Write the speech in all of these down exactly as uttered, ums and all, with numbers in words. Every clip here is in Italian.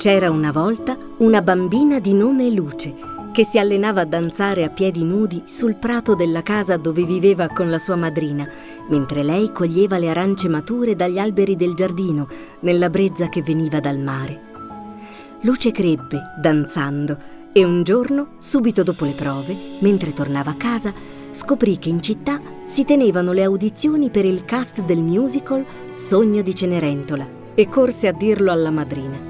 C'era una volta una bambina di nome Luce che si allenava a danzare a piedi nudi sul prato della casa dove viveva con la sua madrina, mentre lei coglieva le arance mature dagli alberi del giardino nella brezza che veniva dal mare. Luce crebbe danzando e un giorno, subito dopo le prove, mentre tornava a casa, scoprì che in città si tenevano le audizioni per il cast del musical Sogno di Cenerentola e corse a dirlo alla madrina.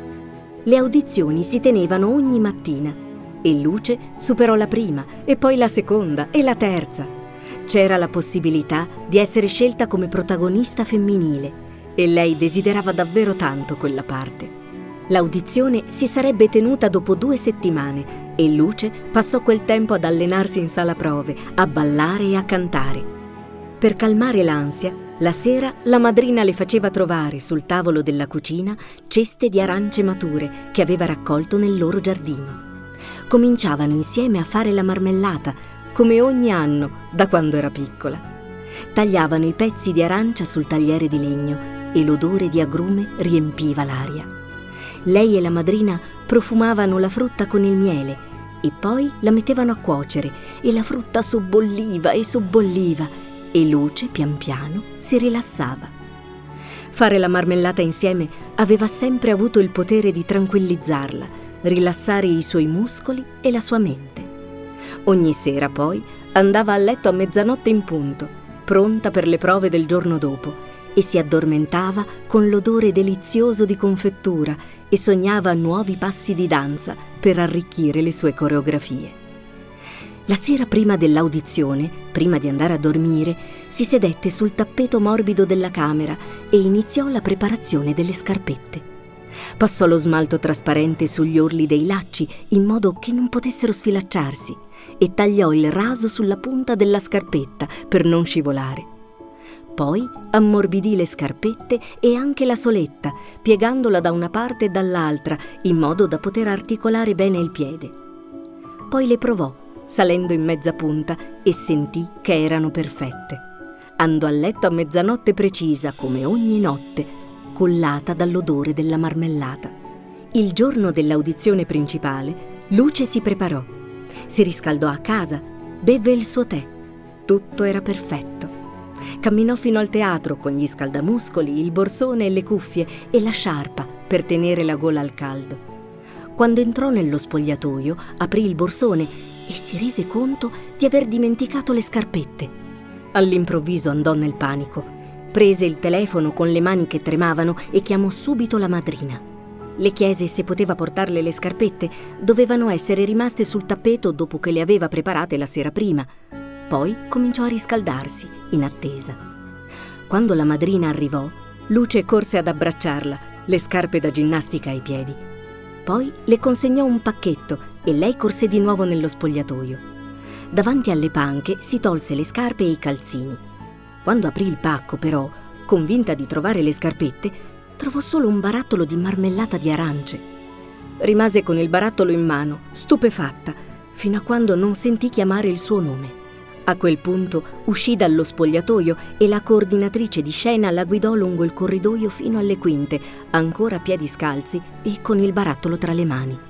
Le audizioni si tenevano ogni mattina e Luce superò la prima e poi la seconda e la terza. C'era la possibilità di essere scelta come protagonista femminile e lei desiderava davvero tanto quella parte. L'audizione si sarebbe tenuta dopo due settimane e Luce passò quel tempo ad allenarsi in sala prove, a ballare e a cantare. Per calmare l'ansia, la sera la madrina le faceva trovare sul tavolo della cucina ceste di arance mature che aveva raccolto nel loro giardino. Cominciavano insieme a fare la marmellata, come ogni anno da quando era piccola. Tagliavano i pezzi di arancia sul tagliere di legno e l'odore di agrume riempiva l'aria. Lei e la madrina profumavano la frutta con il miele e poi la mettevano a cuocere e la frutta sobbolliva e sobbolliva e Luce, pian piano, si rilassava. Fare la marmellata insieme aveva sempre avuto il potere di tranquillizzarla, rilassare i suoi muscoli e la sua mente. Ogni sera, poi, andava a letto a mezzanotte in punto, pronta per le prove del giorno dopo, e si addormentava con l'odore delizioso di confettura e sognava nuovi passi di danza per arricchire le sue coreografie. La sera prima dell'audizione, prima di andare a dormire, si sedette sul tappeto morbido della camera e iniziò la preparazione delle scarpette. Passò lo smalto trasparente sugli orli dei lacci in modo che non potessero sfilacciarsi e tagliò il raso sulla punta della scarpetta per non scivolare. Poi ammorbidì le scarpette e anche la soletta, piegandola da una parte e dall'altra in modo da poter articolare bene il piede. Poi le provò, salendo in mezza punta, e sentì che erano perfette. Andò a letto a mezzanotte precisa, come ogni notte, collata dall'odore della marmellata. Il giorno dell'audizione principale, Luce si preparò. Si riscaldò a casa, beve il suo tè. Tutto era perfetto. Camminò fino al teatro con gli scaldamuscoli, il borsone e le cuffie e la sciarpa per tenere la gola al caldo. Quando entrò nello spogliatoio, aprì il borsone e si rese conto di aver dimenticato le scarpette. All'improvviso andò nel panico. Prese il telefono con le mani che tremavano e chiamò subito la madrina. Le chiese se poteva portarle le scarpette. Dovevano essere rimaste sul tappeto dopo che le aveva preparate la sera prima. Poi cominciò a riscaldarsi, in attesa. Quando la madrina arrivò, Luce corse ad abbracciarla, le scarpe da ginnastica ai piedi. Poi le consegnò un pacchetto e lei corse di nuovo nello spogliatoio. Davanti alle panche si tolse le scarpe e i calzini. Quando aprì il pacco, però, convinta di trovare le scarpette, trovò solo un barattolo di marmellata di arance. Rimase con il barattolo in mano, stupefatta, fino a quando non sentì chiamare il suo nome. A quel punto uscì dallo spogliatoio e la coordinatrice di scena la guidò lungo il corridoio fino alle quinte, ancora a piedi scalzi e con il barattolo tra le mani.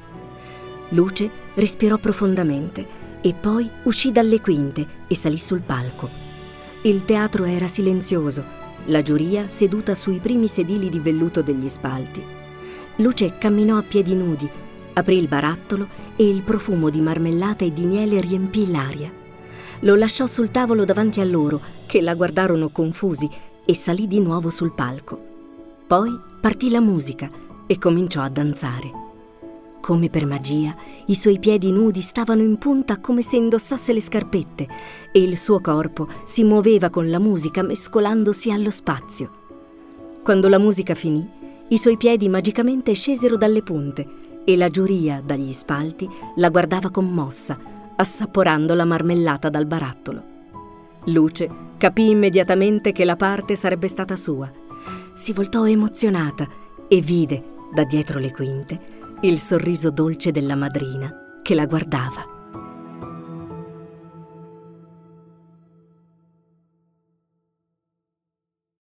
Luce respirò profondamente e poi uscì dalle quinte e salì sul palco. Il teatro era silenzioso, la giuria seduta sui primi sedili di velluto degli spalti. Luce camminò a piedi nudi, aprì il barattolo e il profumo di marmellata e di miele riempì l'aria. Lo lasciò sul tavolo davanti a loro, che la guardarono confusi, e salì di nuovo sul palco. Poi partì la musica e cominciò a danzare. Come per magia, i suoi piedi nudi stavano in punta come se indossasse le scarpette e il suo corpo si muoveva con la musica mescolandosi allo spazio. Quando la musica finì, i suoi piedi magicamente scesero dalle punte e la giuria, dagli spalti, la guardava commossa, assaporando la marmellata dal barattolo. Luce capì immediatamente che la parte sarebbe stata sua. Si voltò emozionata e vide, da dietro le quinte, il sorriso dolce della madrina che la guardava.